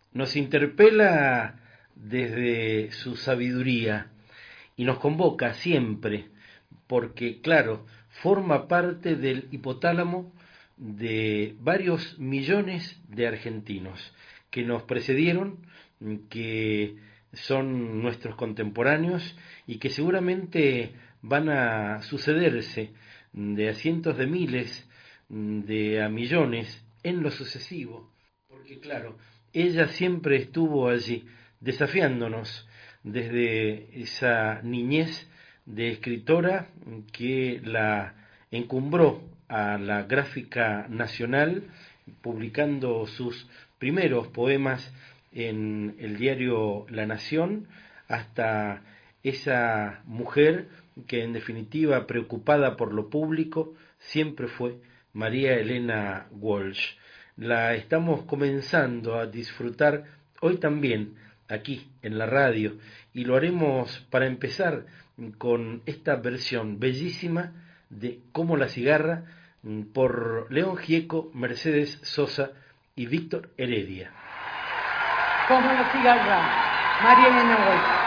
nos interpela desde su sabiduría y nos convoca siempre, porque claro, forma parte del hipotálamo de varios millones de argentinos que nos precedieron, que son nuestros contemporáneos y que seguramente van a sucederse de a cientos de miles, de a millones en lo sucesivo, porque claro, ella siempre estuvo allí desafiándonos desde esa niñez de escritora que la encumbró a la gráfica nacional, publicando sus primeros poemas en el diario La Nación, hasta esa mujer que en definitiva, preocupada por lo público, siempre fue María Elena Walsh. La estamos comenzando a disfrutar hoy también aquí en la radio y lo haremos para empezar con esta versión bellísima de Como la cigarra por León Gieco, Mercedes Sosa y Víctor Heredia. Como la cigarra, María Elena Walsh.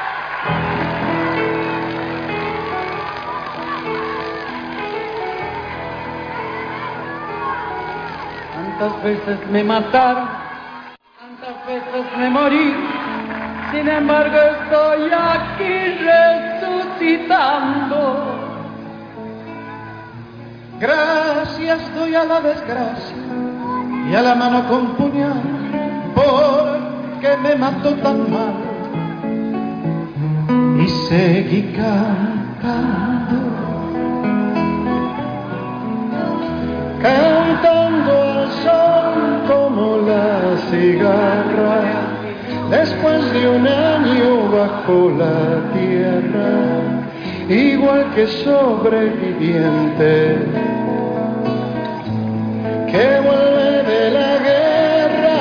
Tantas veces me mataron, tantas veces me morí, sin embargo estoy aquí resucitando. Gracias doy a la desgracia y a la mano con puñal, porque me mató tan mal. Y seguí cantando, cantando al sol como la cigarra, después de un año bajo la tierra, igual que sobreviviente que vuelve de la guerra.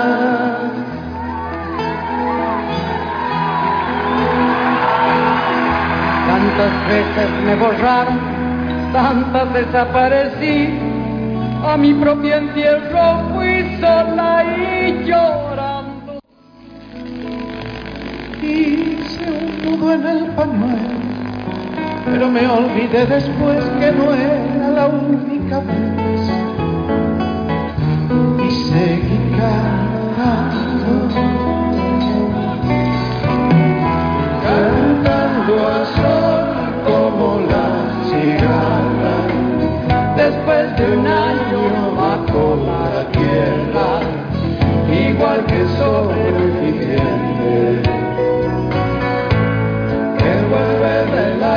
Tantas veces me borraron, tantas desaparecí, a mi propio entierro fui sola y llorando. Hice un nudo en el pañuelo, pero me olvidé después que no era la única vez. Y seguí cantando, cantando al sol como la cigarra, Después de un año bajo la tierra, igual que sobreviviente que vuelve de la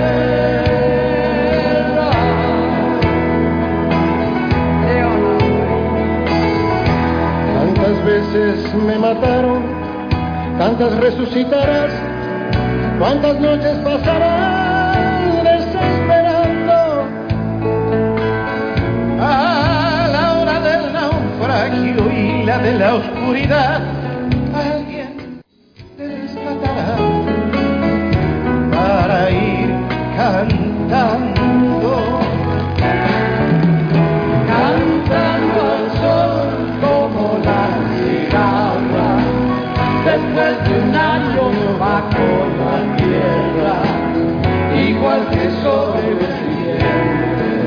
guerra. Tantas veces me mataron, tantas resucitarás, cuántas noches pasarán desesperando. A la hora del naufragio y la de la oscuridad, alguien te rescatará para ir cantando, cantando al sol como la cigarra, después de un año bajo la tierra, igual que sobreviviente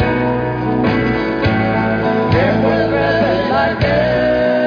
que vuelve de la guerra.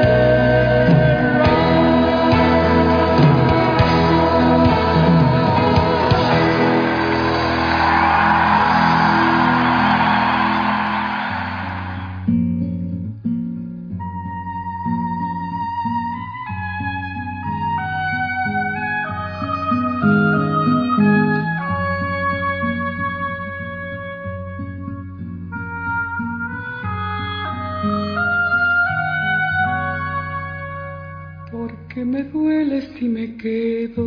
porque me duele si me quedo,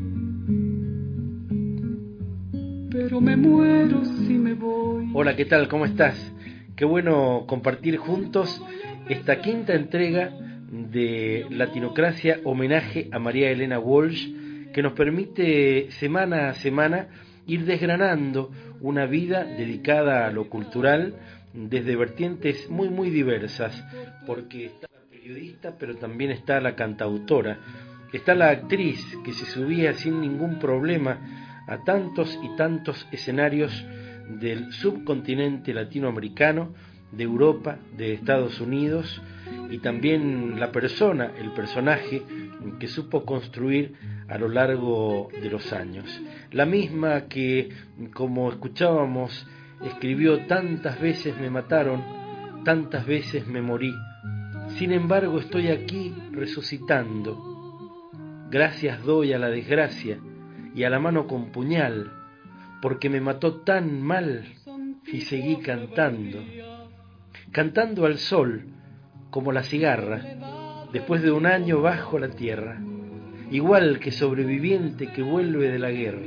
pero me muero si me voy. Hola, ¿qué tal? ¿Cómo estás? Qué bueno compartir juntos esta quinta entrega de Latinocracia, homenaje a María Elena Walsh, que nos permite semana a semana ir desgranando una vida dedicada a lo cultural desde vertientes muy diversas, porque está la periodista, pero también está la cantautora, está la actriz que se subía sin ningún problema a tantos y tantos escenarios del subcontinente latinoamericano, de Europa, de Estados Unidos, y también la persona, el personaje que supo construir a lo largo de los años. La misma que, como escuchábamos, escribió tantas veces me mataron, tantas veces me morí. Sin embargo, estoy aquí resucitando. Gracias doy a la desgracia y a la mano con puñal, porque me mató tan mal y seguí cantando. Cantando al sol, como la cigarra, después de un año bajo la tierra, igual que sobreviviente que vuelve de la guerra.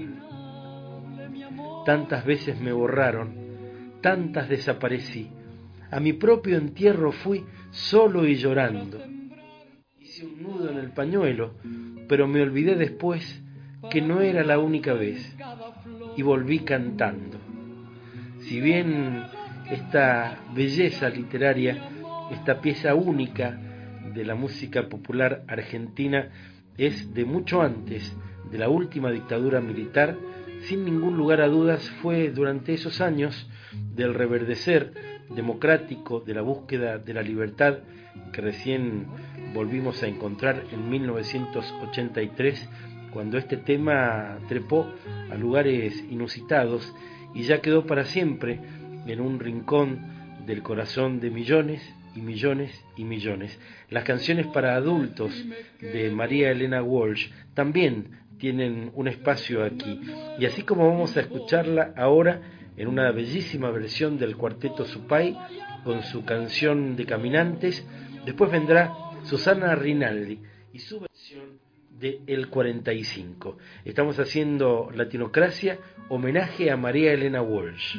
Tantas veces me borraron, tantas desaparecí. A mi propio entierro fui solo y llorando. Hice un nudo en el pañuelo, pero me olvidé después que no era la única vez, y volví cantando. Si bien esta belleza literaria, esta pieza única de la música popular argentina es de mucho antes de la última dictadura militar, sin ningún lugar a dudas fue durante esos años del reverdecer democrático, de la búsqueda de la libertad que recién volvimos a encontrar en 1983, cuando este tema trepó a lugares inusitados y ya quedó para siempre en un rincón del corazón de millones y millones y millones. Las canciones para adultos de María Elena Walsh también tienen un espacio aquí, y así como vamos a escucharla ahora en una bellísima versión del Cuarteto Supay con su canción de Caminantes, después vendrá Susana Rinaldi y su versión de El 45. Estamos haciendo Latinocracia, homenaje a María Elena Walsh.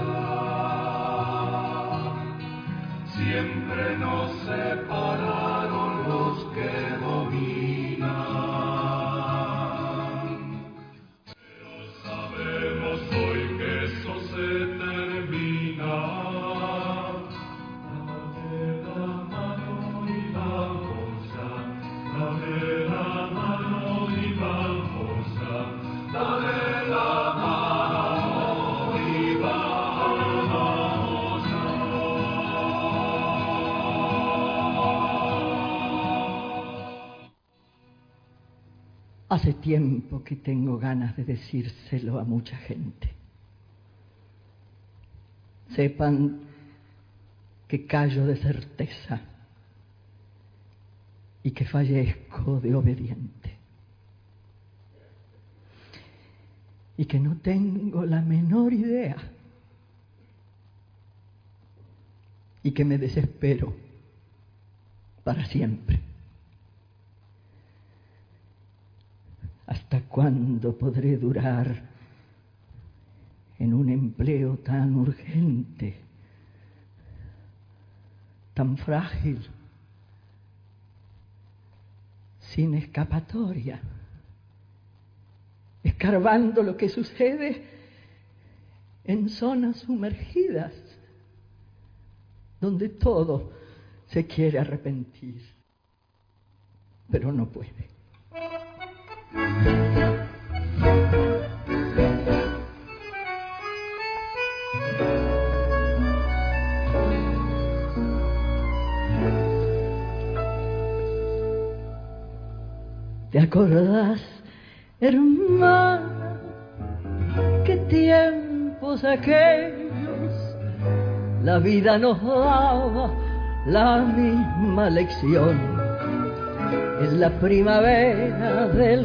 Siempre nos separará. Hace tiempo que tengo ganas de decírselo a mucha gente. Sepan que callo de certeza y que fallezco de obediente. Y que no tengo la menor idea. Y que me desespero para siempre. ¿Hasta cuándo podré durar en un empleo tan urgente, tan frágil, sin escapatoria, escarbando lo que sucede en zonas sumergidas, donde todo se quiere arrepentir, pero no puede? ¿Te acordás, hermana, qué tiempos aquellos? La vida nos daba la misma lección. En la primavera del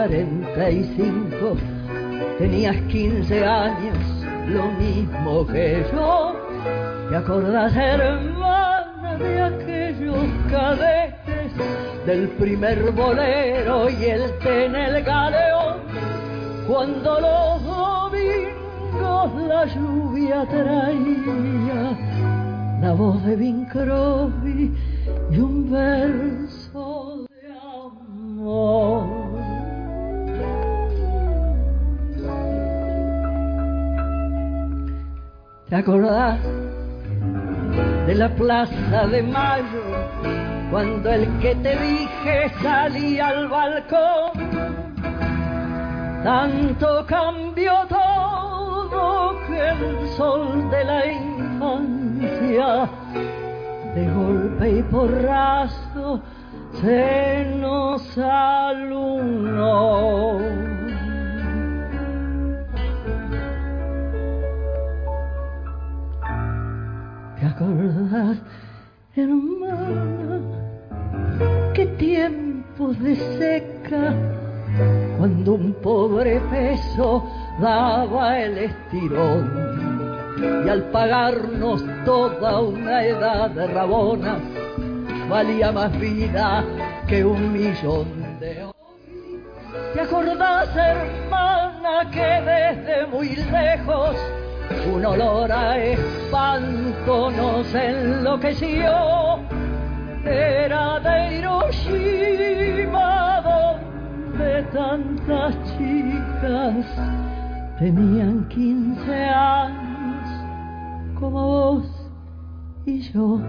45 tenías 15 años, lo mismo que yo. ¿Te acordás, hermana, de aquellos cadetes, del primer bolero y el té en el galeón? Cuando los domingos la lluvia traía la voz de Bing Crosby y un verso de amor. ¿Te acordás de la Plaza de Mayo, cuando el que te dije salía al balcón? Tanto cambió todo que el sol de la infancia de golpe y porrazo se nos alunó. ¿Te acordás, hermana, qué tiempos de seca, cuando un pobre peso daba el estirón? Y al pagarnos toda una edad de rabonas, valía más vida que 1.000.000 de hoy. ¿Te acordás, hermana, que desde muy lejos un olor a espanto nos enloqueció? Era de Hiroshima, donde tantas chicas tenían 15 años como vos y yo.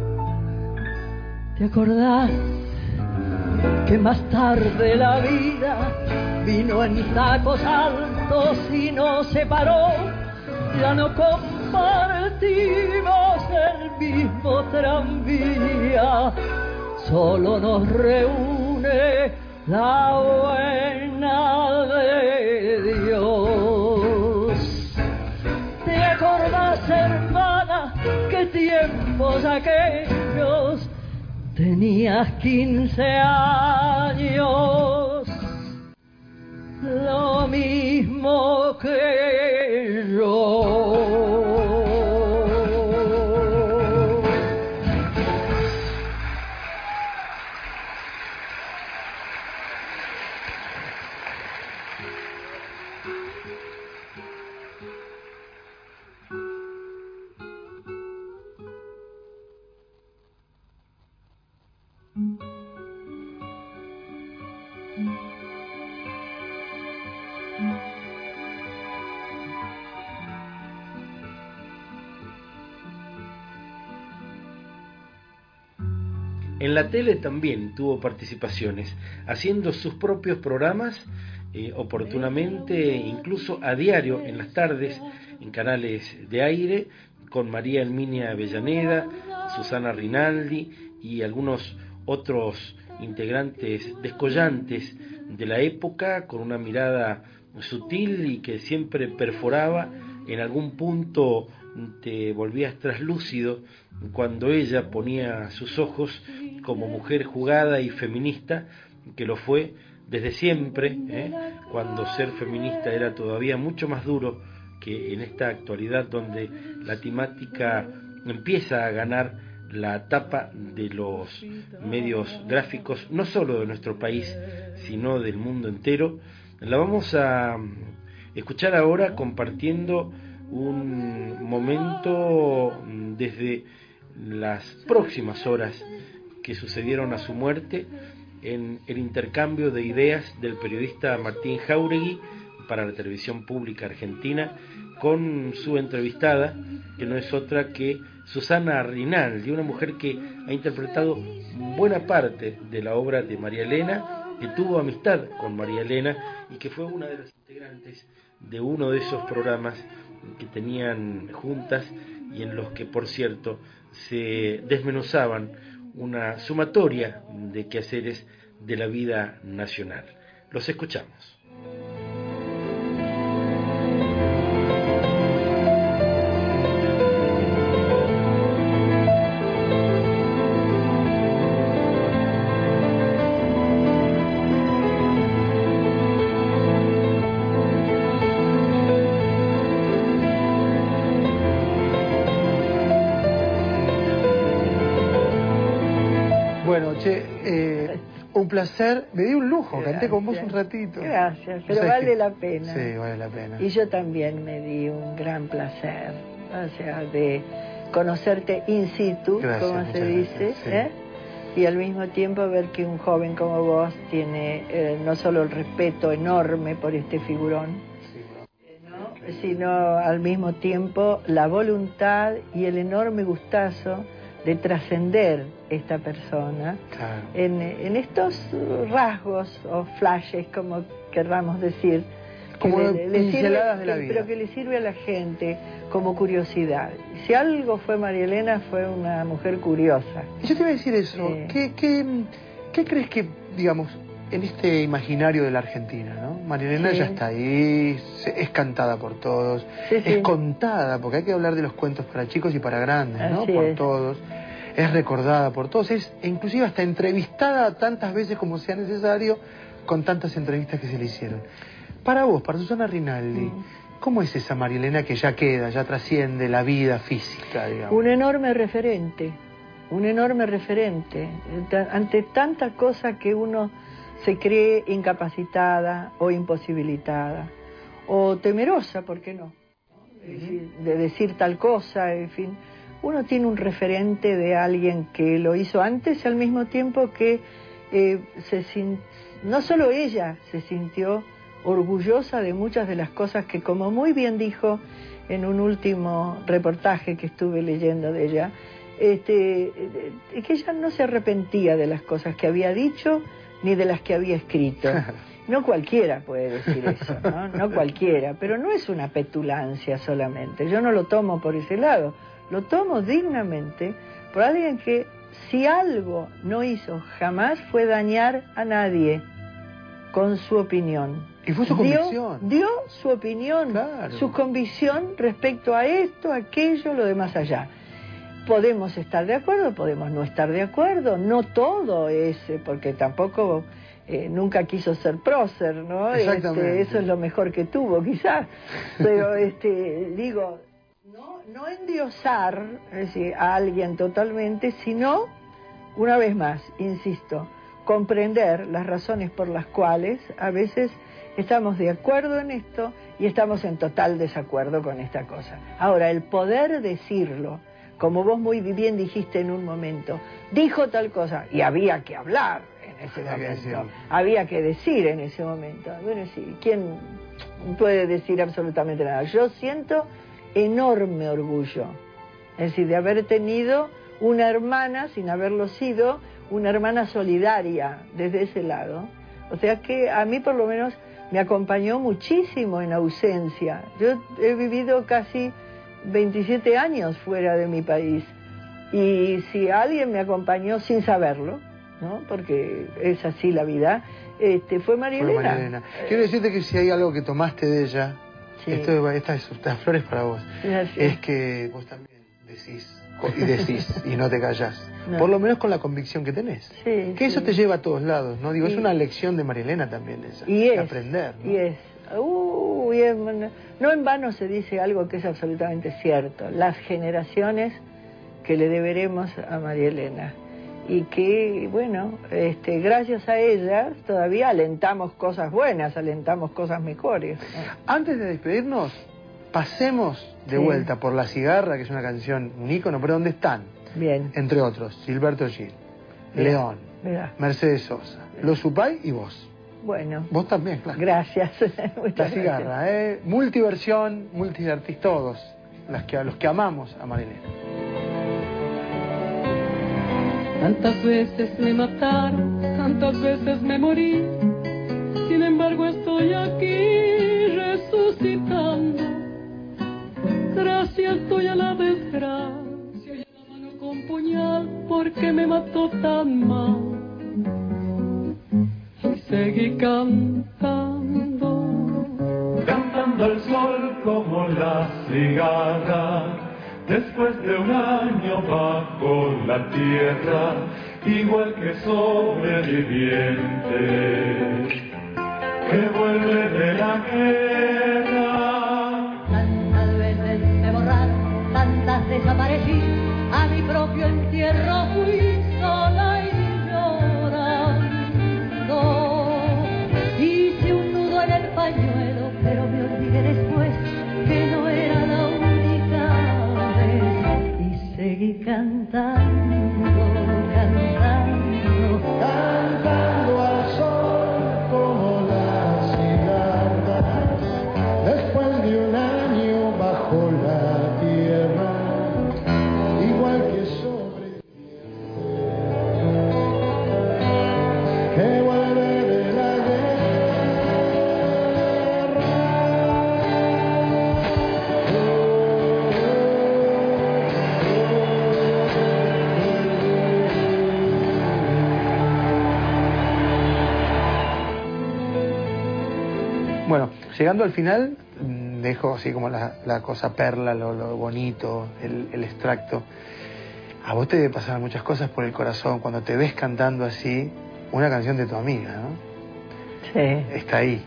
¿Te acordás que más tarde la vida vino en tacos altos y nos separó? Ya no compartimos el mismo tranvía, solo nos reúne la buena de Dios. ¿Te acordás, hermana, qué tiempos aquellos? Tenías 15 años, lo mismo que yo. En la tele también tuvo participaciones, haciendo sus propios programas, oportunamente, incluso a diario, en las tardes, en canales de aire, con María Herminia Avellaneda, Susana Rinaldi y algunos otros integrantes descollantes de la época, con una mirada sutil y que siempre perforaba. En algún punto te volvías traslúcido cuando ella ponía sus ojos como mujer jugada y feminista, que lo fue desde siempre, cuando ser feminista era todavía mucho más duro que en esta actualidad, donde la temática empieza a ganar la tapa de los medios gráficos, no solo de nuestro país, sino del mundo entero. La vamos a escuchar ahora compartiendo un momento desde las próximas horas que sucedieron a su muerte, en el intercambio de ideas del periodista Martín Jáuregui para la televisión pública argentina con su entrevistada, que no es otra que Susana Rinaldi, una mujer que ha interpretado buena parte de la obra de María Elena, que tuvo amistad con María Elena y que fue una de las integrantes de uno de esos programas que tenían juntas y en los que, por cierto, se desmenuzaban una sumatoria de quehaceres de la vida nacional. Los escuchamos. Un placer, me di un lujo, canté con vos un ratito. Gracias, pero vale la pena. Sí, vale la pena. Y yo también me di un gran placer, o sea, de conocerte in situ, Gracias, como se dice, gracias, sí. Y al mismo tiempo ver que un joven como vos tiene no solo el respeto enorme por este figurón, sino al mismo tiempo la voluntad y el enorme gustazo de trascender esta persona, claro, en estos rasgos o flashes, como querramos decir, como pinceladas de la vida, pero que le sirve a la gente como curiosidad. Si algo fue María Elena, fue una mujer curiosa. Yo te iba a decir eso. ¿Qué crees que, digamos, en este imaginario de la Argentina, ¿no? María Elena ya está ahí, es cantada por todos, es contada, porque hay que hablar de los cuentos para chicos y para grandes, ¿no? Así por es. todos, es recordada por todos, es inclusive hasta entrevistada tantas veces como sea necesario, con tantas entrevistas que se le hicieron. Para vos, para Susana Rinaldi, ¿cómo es esa María Elena que ya queda, ya trasciende la vida física, digamos? Un enorme referente, ante tanta cosa que uno se cree incapacitada o imposibilitada, o temerosa, ¿por qué no? De decir tal cosa, en fin. Uno tiene un referente de alguien que lo hizo antes y al mismo tiempo que no solo ella se sintió orgullosa de muchas de las cosas que, como muy bien dijo en un último reportaje que estuve leyendo de ella, que ella no se arrepentía de las cosas que había dicho ni de las que había escrito. No cualquiera puede decir eso, ¿no? No cualquiera, pero no es una petulancia solamente. Yo no lo tomo por ese lado, lo tomo dignamente por alguien que, si algo no hizo jamás, fue dañar a nadie con su opinión. Y fue su convicción. Dio su opinión, claro, su convicción respecto a esto, aquello, lo de más allá. Podemos estar de acuerdo, podemos no estar de acuerdo, no todo es, porque tampoco nunca quiso ser prócer, ¿no? Exactamente. Eso es lo mejor que tuvo, quizás. Pero digo, no endiosar, es decir, a alguien totalmente, sino, una vez más, insisto, comprender las razones por las cuales a veces estamos de acuerdo en esto y estamos en total desacuerdo con esta cosa. Ahora, el poder decirlo, como vos muy bien dijiste en un momento, dijo tal cosa, y había que hablar en ese momento, había que decir en ese momento. Bueno, sí, ¿quién puede decir absolutamente nada? Yo siento enorme orgullo, es decir, de haber tenido una hermana, sin haberlo sido, una hermana solidaria desde ese lado. O sea que a mí por lo menos me acompañó muchísimo en ausencia. Yo he vivido casi 27 años fuera de mi país. Y si alguien me acompañó sin saberlo, ¿no? Porque es así la vida, fue María Elena. Quiero decirte que si hay algo que tomaste de ella, sí. Estas flores para vos, es que vos también decís y no te callás. No. Por lo menos con la convicción que tenés. Sí, que eso te lleva a todos lados, ¿no? Digo, es una lección de María Elena también esa. De aprender, ¿no? No en vano se dice algo que es absolutamente cierto. Las generaciones que le deberemos a María Elena. Y que, bueno, gracias a ellas todavía alentamos cosas buenas, alentamos cosas mejores, ¿no? Antes de despedirnos, pasemos de vuelta por La Cigarra, que es una canción, un ícono, pero ¿dónde están? Bien. Entre otros, Gilberto Gil, León, Mercedes Sosa, Los Supay y vos. Bueno. Vos también, claro. Gracias. La Cigarra, multiversión, multiartistas, todos, los que amamos a María Elena. Tantas veces me mataron, tantas veces me morí, sin embargo estoy aquí resucitando. Gracias doy a la desgracia y a la mano con puñal porque me mató tan mal. Y seguí cantando, cantando al sol como la cigarra. Después de un año bajo la tierra, igual que sobreviviente que vuelve de la guerra. Tantas veces me borraron, tantas desaparecí, a mi propio entierro fui sola y llorando. Hice un nudo en el pañuelo, pero me olvidé después que no era la única. Seguí cantando, cantando, cantando al sol como la cigarra. Después de un año bajo la tierra, igual que sobreviviente que vuelve de la Bueno, llegando al final, dejo así como la cosa perla, lo bonito, el extracto. A vos te debe pasar muchas cosas por el corazón cuando te ves cantando así una canción de tu amiga, ¿no? Sí. Está ahí.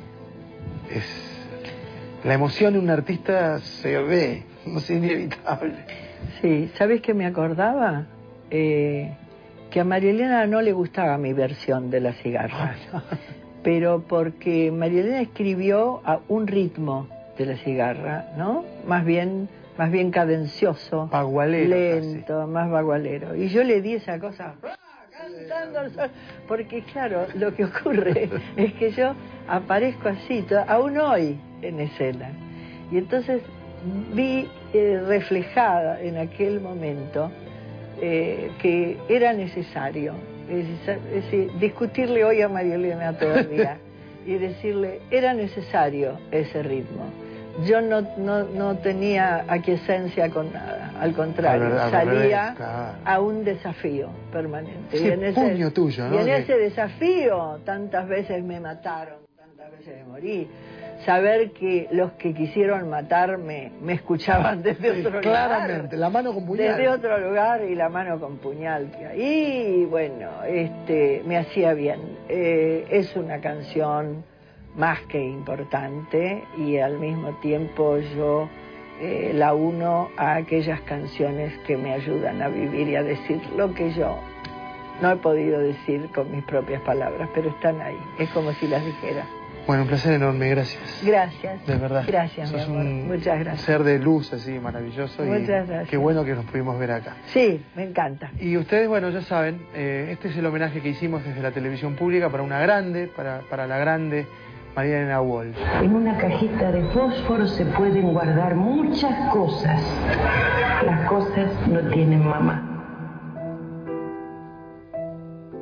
La emoción de un artista se ve, es inevitable. Sí, ¿sabes qué me acordaba? Que a María Elena no le gustaba mi versión de La Cigarra. Pero porque María Elena escribió a un ritmo de La Cigarra, ¿no? Más bien cadencioso, bagualero, lento, casi. Más bagualero. Y yo le di esa cosa, cantando al sol, porque claro, lo que ocurre es que yo aparezco así, aún hoy en escena. Y entonces vi reflejada en aquel momento que era necesario. Es decir, discutirle hoy a María Elena todavía y decirle, era necesario ese ritmo. Yo no tenía aquiescencia con nada, al contrario, salía a un desafío permanente. Sí, y en ese puño tuyo, ¿no? Y en ese desafío tantas veces me mataron, tantas veces me morí. Saber que los que quisieron matarme me escuchaban desde otro lugar. Claramente, la mano con puñal. Desde otro lugar y la mano con puñal. Y bueno, me hacía bien. Es una canción más que importante y al mismo tiempo yo la uno a aquellas canciones que me ayudan a vivir y a decir lo que yo no he podido decir con mis propias palabras, pero están ahí. Es como si las dijera. Bueno, un placer enorme, gracias. Gracias. De verdad. Gracias, mi amor. Muchas gracias. Un ser de luz así, maravilloso. Muchas gracias. Qué bueno que nos pudimos ver acá. Sí, me encanta. Y ustedes, bueno, ya saben, este es el homenaje que hicimos desde la televisión pública para una grande, para la grande María Elena Walsh. En una cajita de fósforo se pueden guardar muchas cosas. Las cosas no tienen mamá.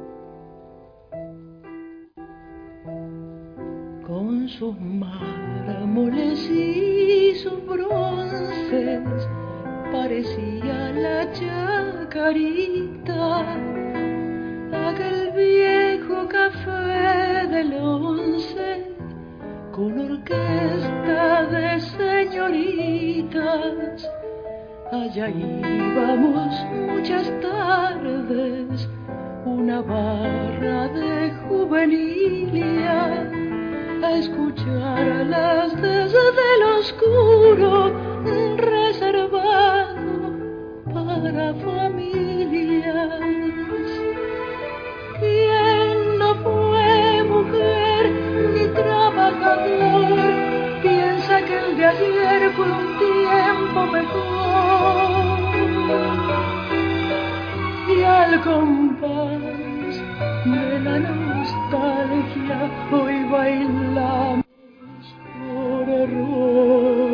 con sus mármoles y sus bronces, parecía la chacarita, aquel viejo café del 11, con orquesta de señoritas. Allá íbamos muchas tardes, una barra de juvenilia, a escuchar a las desde el oscuro, reservado para familias. ¿Quién no fue mujer ni trabajador? Piensa que el de ayer fue un tiempo mejor. Y al compás de la nostalgia hoy bailamos por error.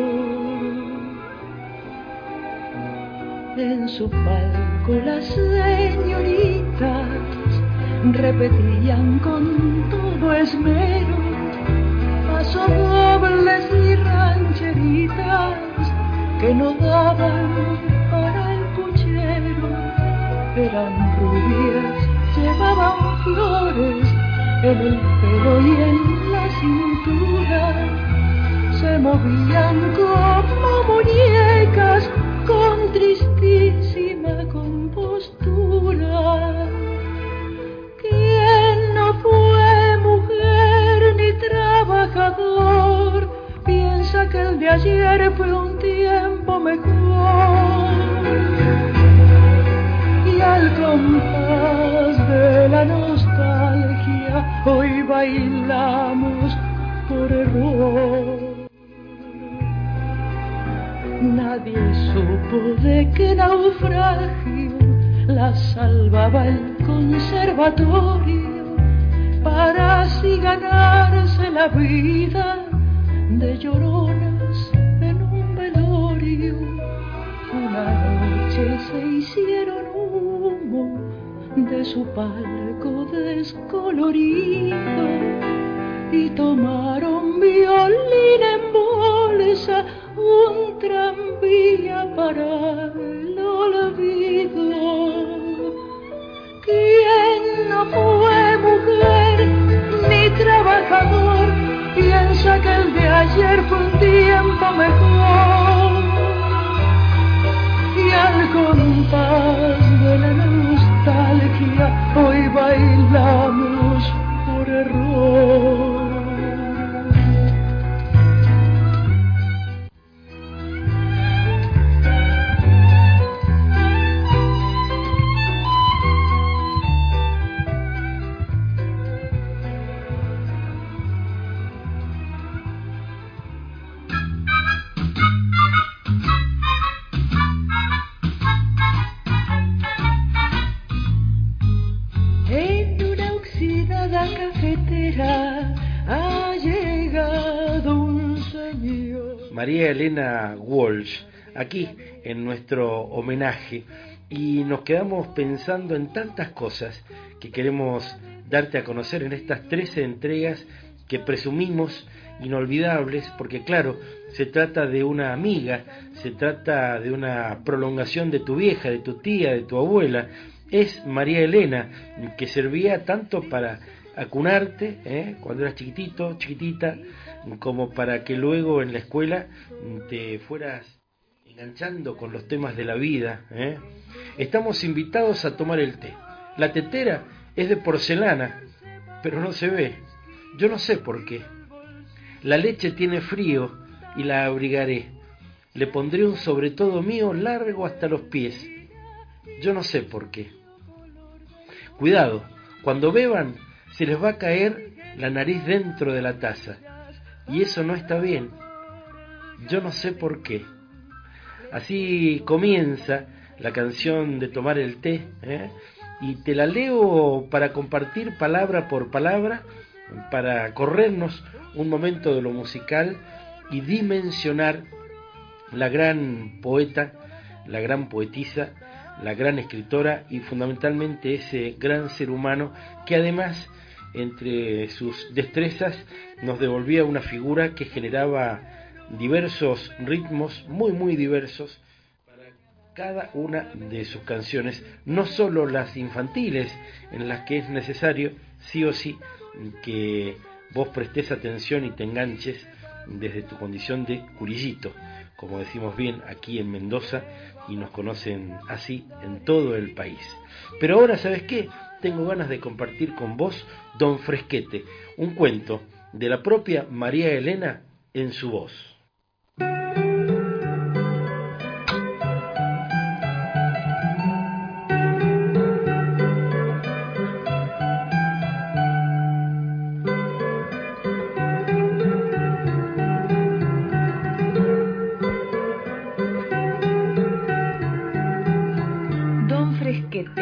En su palco las señoritas repetían con todo esmero pasodobles y rancheritas que no daban para el puchero. Eran rubias, llevaban flores en el pelo y en la cintura, se movían como muñecas con tristísima compostura. ¿Quién no fue mujer ni trabajador? Piensa que el de ayer fue un tiempo mejor. Y al compás de la nostalgia hoy bailamos por error. Nadie supo de qué naufragio la salvaba el conservatorio para así ganarse la vida de lloronas en un velorio. Una noche se hicieron humo de su palco descolorido y tomaron violín en bolsa, un tranvía para el olvido. ¿Quién no fue mujer ni trabajador? Piensa que el de ayer fue un tiempo mejor. Y al compás de la nostalgia hoy bailamos por error. María Elena Walsh, aquí en nuestro homenaje, y nos quedamos pensando en tantas cosas que queremos darte a conocer en estas 13 entregas que presumimos inolvidables, porque claro, se trata de una amiga, se trata de una prolongación de tu vieja, de tu tía, de tu abuela. Es María Elena, que servía tanto para acunarte, cuando eras chiquitito, chiquitita, como para que luego en la escuela te fueras enganchando con los temas de la vida. Estamos invitados a tomar el té. La tetera es de porcelana, pero no se ve. Yo no sé por qué. La leche tiene frío y la abrigaré. Le pondré un sobretodo mío largo hasta los pies. Yo no sé por qué. Cuidado, cuando beban se les va a caer la nariz dentro de la taza. Y eso no está bien. Yo no sé por qué. Así comienza la canción de Tomar el Té, y te la leo para compartir palabra por palabra, para corrernos un momento de lo musical y dimensionar la gran poeta, la gran poetisa, la gran escritora y fundamentalmente ese gran ser humano que además entre sus destrezas nos devolvía una figura que generaba diversos ritmos, muy diversos, para cada una de sus canciones, no solo las infantiles, en las que es necesario sí o sí que vos prestes atención y te enganches desde tu condición de curillito, como decimos bien aquí en Mendoza, y nos conocen así en todo el país. Pero ahora, ¿sabes qué? Tengo ganas de compartir con vos Don Fresquete, un cuento de la propia María Elena en su voz. Don Fresquete.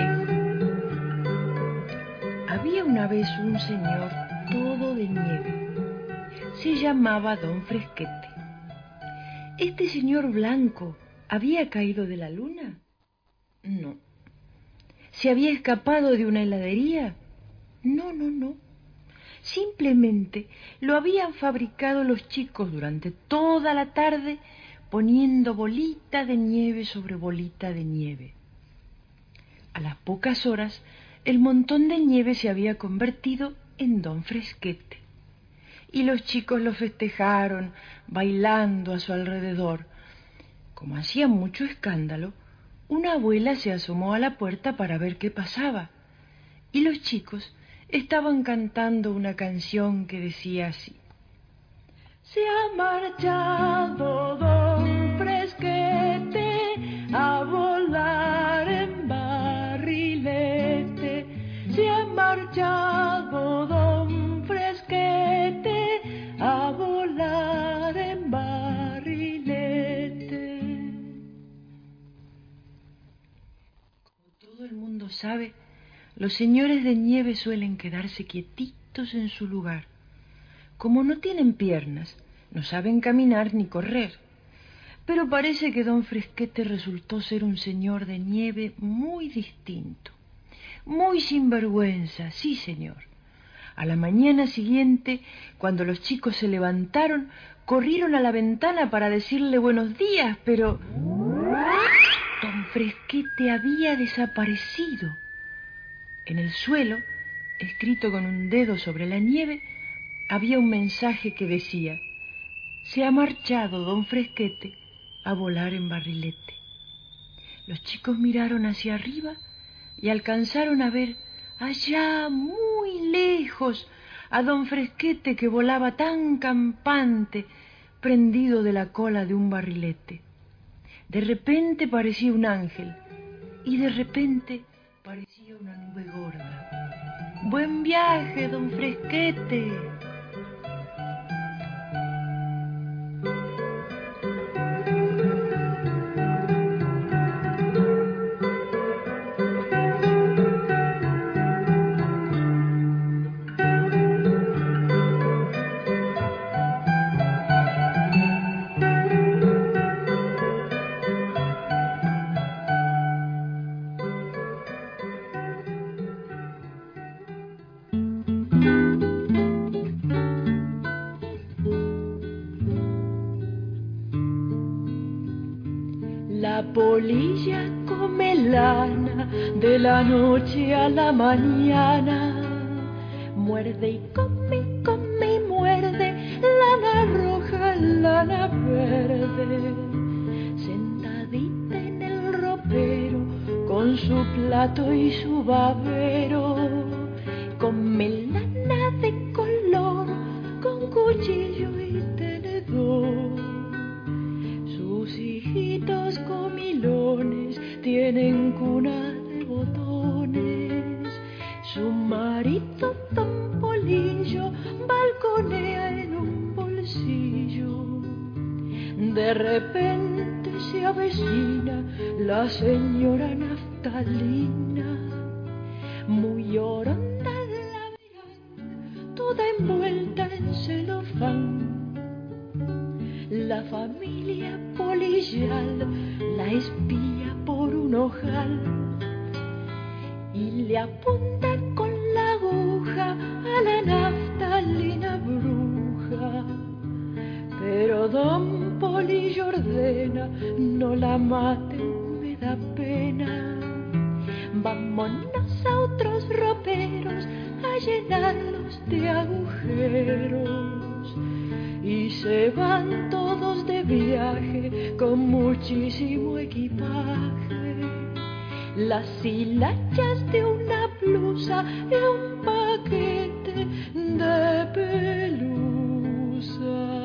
Había una vez un señor todo de nieve. Se llamaba Don Fresquete. ¿Este señor blanco había caído de la luna? No. ¿Se había escapado de una heladería? No. Simplemente lo habían fabricado los chicos durante toda la tarde, poniendo bolita de nieve sobre bolita de nieve. A las pocas horas, el montón de nieve se había convertido en Don Fresquete. Y los chicos lo festejaron, bailando a su alrededor. Como hacía mucho escándalo, una abuela se asomó a la puerta para ver qué pasaba. Y los chicos estaban cantando una canción que decía así: se ha marchado Don Fresquete a volar en barrilete. Se ha marchado Don Fresquete a volar en barrilete. Como todo el mundo sabe, los señores de nieve suelen quedarse quietitos en su lugar. Como no tienen piernas, no saben caminar ni correr. Pero parece que Don Fresquete resultó ser un señor de nieve muy distinto. Muy sinvergüenza, sí señor. A la mañana siguiente, cuando los chicos se levantaron, corrieron a la ventana para decirle buenos días, pero Don Fresquete había desaparecido. En el suelo, escrito con un dedo sobre la nieve, había un mensaje que decía: se ha marchado Don Fresquete a volar en barrilete. Los chicos miraron hacia arriba y alcanzaron a ver allá, muy lejos, a Don Fresquete que volaba tan campante, prendido de la cola de un barrilete. De repente parecía un ángel y de repente parecía una nube gorda. ¡Buen viaje, Don Fresquete! La polilla come lana de la noche a la mañana. Muerde y come y muerde, lana roja, lana verde. Sentadita en el ropero con su plato y su babero. Come lana de color con cuchillo y tenedor. Sus hijitos comilones tienen cuna de botones. Su marido Don Polillo balconea en un bolsillo. De repente se avecina la señora Naftalina, muy oronda la verán, toda envuelta en celofán. La familia policial la espía por un ojal y le apunta con la aguja a la naftalina bruja. Pero don Polillo ordena, no la maten, me da pena. Vámonos a otros roperos a llenarlos de agujeros. Y se van todos de viaje con muchísimo equipaje. Las hilachas de una blusa y un paquete de pelusa.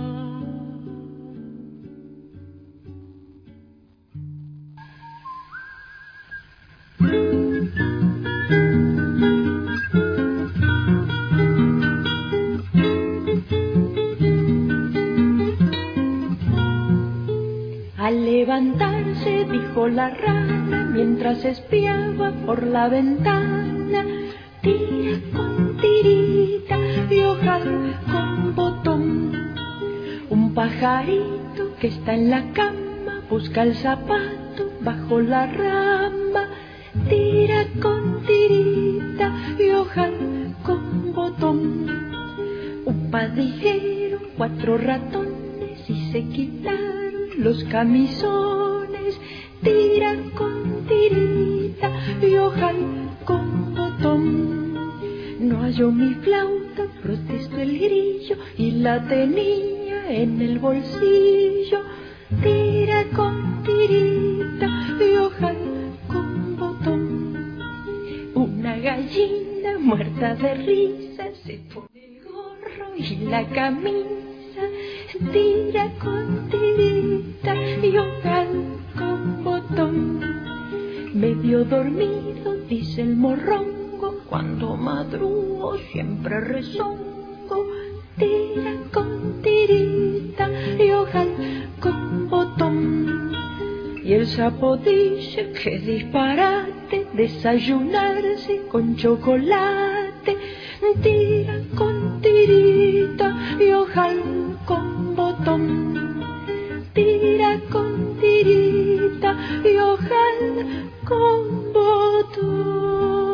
Al levantarse dijo la rana mientras espiaba por la ventana: tira con tirita y ojal con botón. Un pajarito que está en la cama busca el zapato bajo la rama. Tira con tirita y ojal con botón. Un padijero, 4 ratones y se quitaron los camisones. Tiran con tirita y ojal con botón. No halló mi flauta, protestó el grillo y la tenía en el bolsillo. Tira con tirita y ojal con botón. Una gallina muerta de risa se pone el gorro y la camisa. Tira con tirita y ojal con botón. Medio dormido, dice el morrongo, cuando madrugo siempre rezongo. Tira con tirita y ojal con botón. Y el sapo dice que disparate desayunarse con chocolate. Tira con tirita y ojal con botón. Tira con tirita y ojal con botón.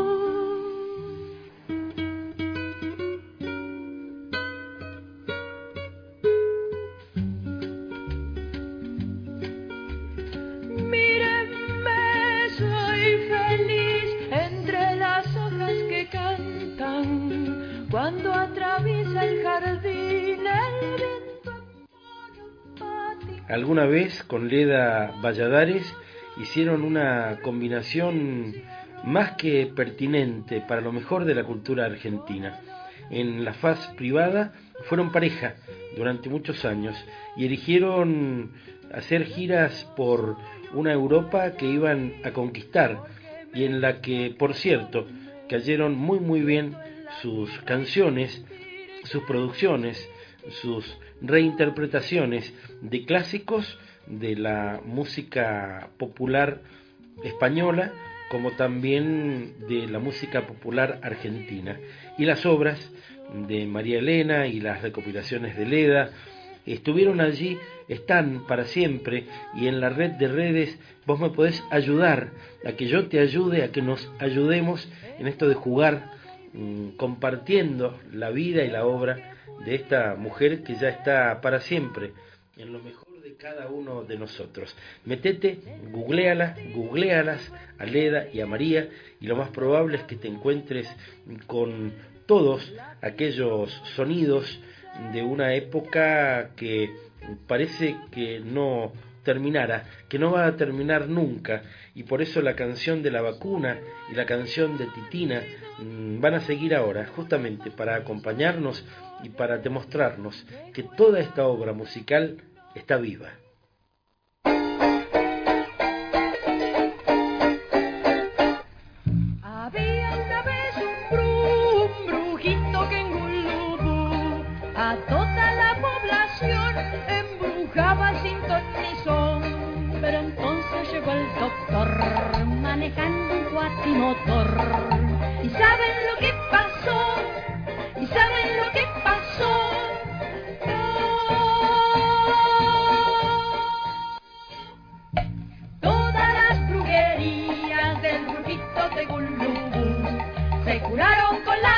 Mírenme, soy feliz entre las hojas que cantan cuando atraviesa el jardín el viento monopático. Alguna vez con Leda Valladares hicieron una combinación más que pertinente para lo mejor de la cultura argentina. En la faz privada fueron pareja durante muchos años y eligieron hacer giras por una Europa que iban a conquistar y en la que, por cierto, cayeron muy bien sus canciones, sus producciones, sus reinterpretaciones de clásicos de la música popular española, como también de la música popular argentina. Y las obras de María Elena y las recopilaciones de Leda estuvieron allí, están para siempre, y en la red de redes vos me podés ayudar, a que yo te ayude, a que nos ayudemos en esto de jugar, compartiendo la vida y la obra de esta mujer que ya está para siempre en lo mejor de cada uno de nosotros. Metete, googléalas a Leda y a María, y lo más probable es que te encuentres con todos aquellos sonidos de una época que parece que no terminara, que no va a terminar nunca, y por eso la canción de la vacuna y la canción de Titina van a seguir ahora, justamente para acompañarnos y para demostrarnos que toda esta obra musical está viva. Había una vez un brujito que en Gulubú a toda la población embrujaba sin ton ni son. Pero entonces llegó el doctor manejando un cuatrimotor. ¿Y saben lo que pasó? ¿Y saben lo que pasó? Todas las brujerías del brujito de Gulubú se curaron con la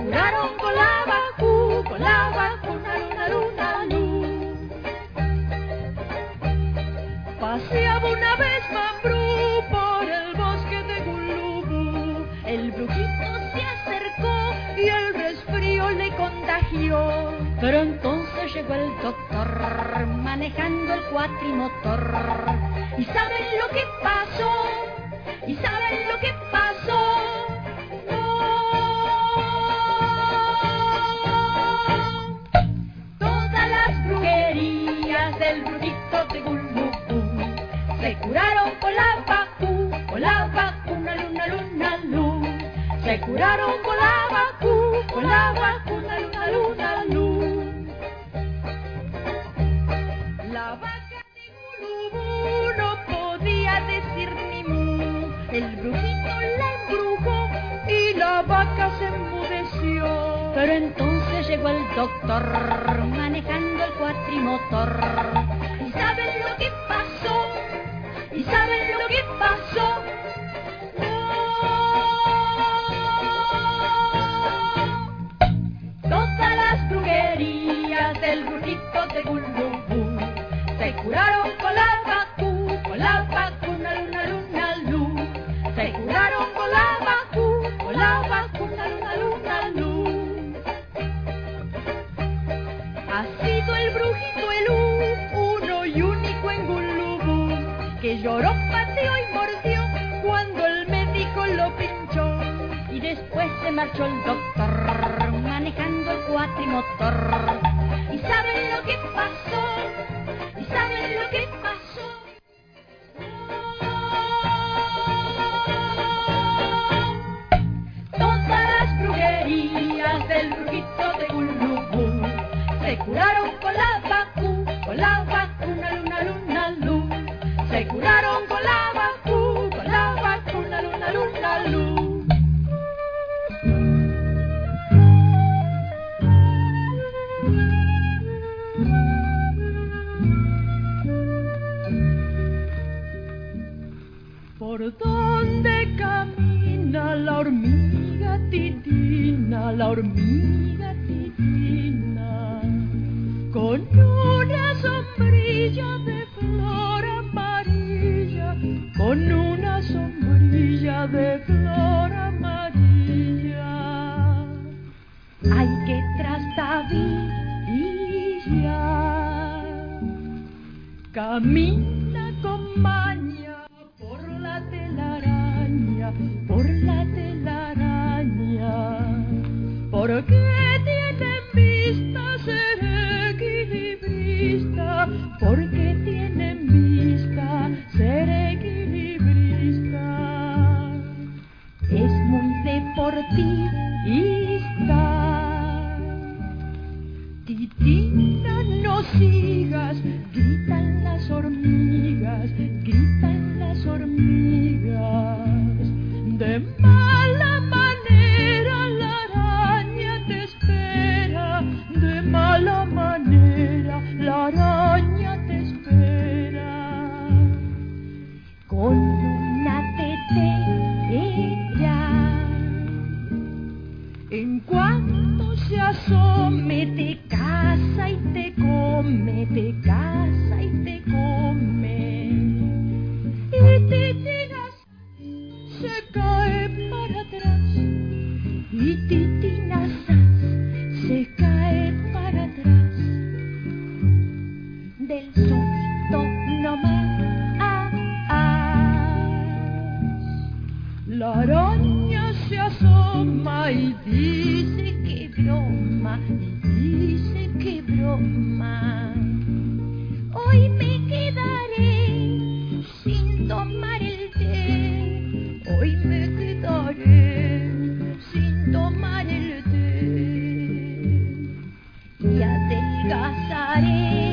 curaron con la vacuna, luna, luz. Paseaba una vez Mambrú por el bosque de Gulubú. El brujito se acercó y el resfrío le contagió. Pero entonces llegó el doctor manejando el cuatrimotor. ¿Y saben lo que pasó? ¿Y saben lo que pasó? Todas las brujerías del brujito de Gulubú se curaron con la vacuna, luna, luz. Se curaron con la vacuna, luna, luz. La vaca de Gulubú no podía decir ni mu. El brujito la embrujó y la vaca se enmudeció. Pero entonces llegó el doctor manejando el cuatrimotor. ¿Y saben lo que pasó? ¿Y saben lo que pasó? Todas las brujerías del brujito de Gulubú se curaron con la vacuna, luna, luz. Se curaron con la vacuna, luna, luz. Ha sido el brujito el uno y único en Gulubú, que lloró, pateó y mordió cuando el médico lo pinchó. Y después se marchó el doctor manejando el cuatrimotor. ¿Y saben lo que pasó? ¿Y saben lo que pasó? Todas las brujerías del brujito de Gulubú se curaron con la vacuna, luna, luz. Se curaron con la vacuna, luna, luz. ¿Por dónde camina la hormiga titina, la hormiga titina? Con una sombrilla de flor amarilla, con una sombrilla de flor amarilla. Ay, qué trastabilla, camina con maña por la telaraña, porque tienen vista ser equilibrista, porque tienen vista ser equilibrista. Es muy deportista. Titina, no sigas, gritan las hormigas, de mala manera la araña te espera, de mala manera la araña te espera. Con una tetera, en cuanto se asome te caza y te come, te caza y te come. Y Titina se cae para atrás, y Titina se cae para atrás. Del susto nomás. La araña se asoma y dice que broma, Hoy me quedaré sin tomar el té, hoy me quedaré sin tomar el té, y adelgazaré.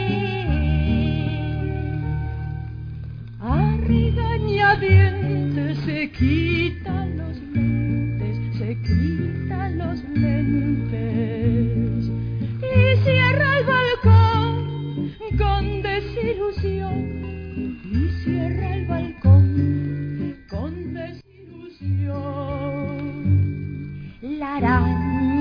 A regañadientes se quitan los lentes, se quitan los lentes, y cierra el balcón con desilusión, y cierra el balcón con desilusión. La araña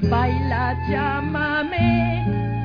baila, llámame.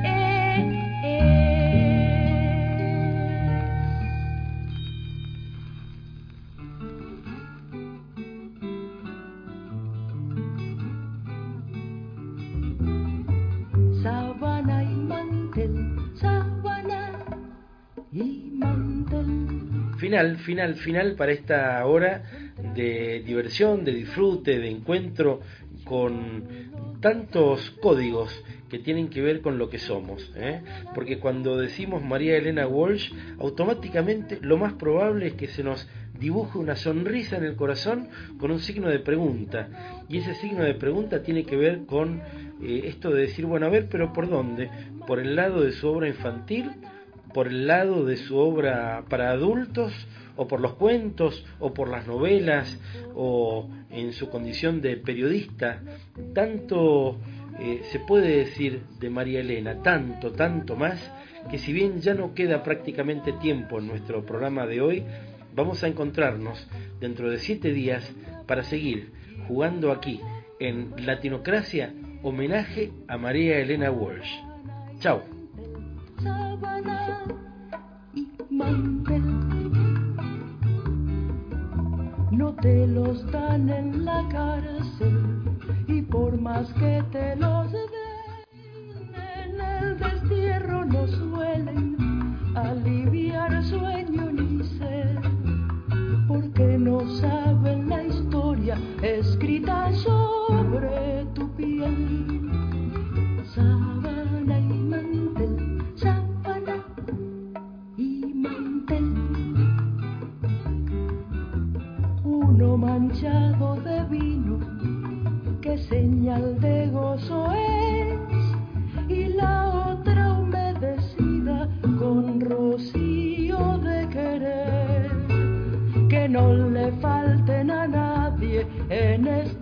Sábana y mantel, sábana y mantel. Final para esta hora de diversión, de disfrute, de encuentro con tantos códigos que tienen que ver con lo que somos, porque cuando decimos María Elena Walsh, automáticamente lo más probable es que se nos dibuje una sonrisa en el corazón con un signo de pregunta, y ese signo de pregunta tiene que ver con esto de decir, bueno, a ver, pero ¿por dónde? ¿Por el lado de su obra infantil? ¿Por el lado de su obra para adultos? ¿O por los cuentos? ¿O por las novelas? ¿O en su condición de periodista? Tanto se puede decir de María Elena, tanto más, que si bien ya no queda prácticamente tiempo en nuestro programa de hoy, vamos a encontrarnos dentro de 7 días para seguir jugando aquí en Latinocracia, homenaje a María Elena Walsh. Chao. Sábana y mantel, no te los dan en la cárcel, y por más que te los den, en el destierro no suelen aliviar sueño ni sed, porque no saben la historia escrita sobre tu piel. Sábana y mantel, sábana y mantel, uno manchado de vino, que señal de gozo es, y la otra humedecida con rocío de querer. Que no le falten a nadie en este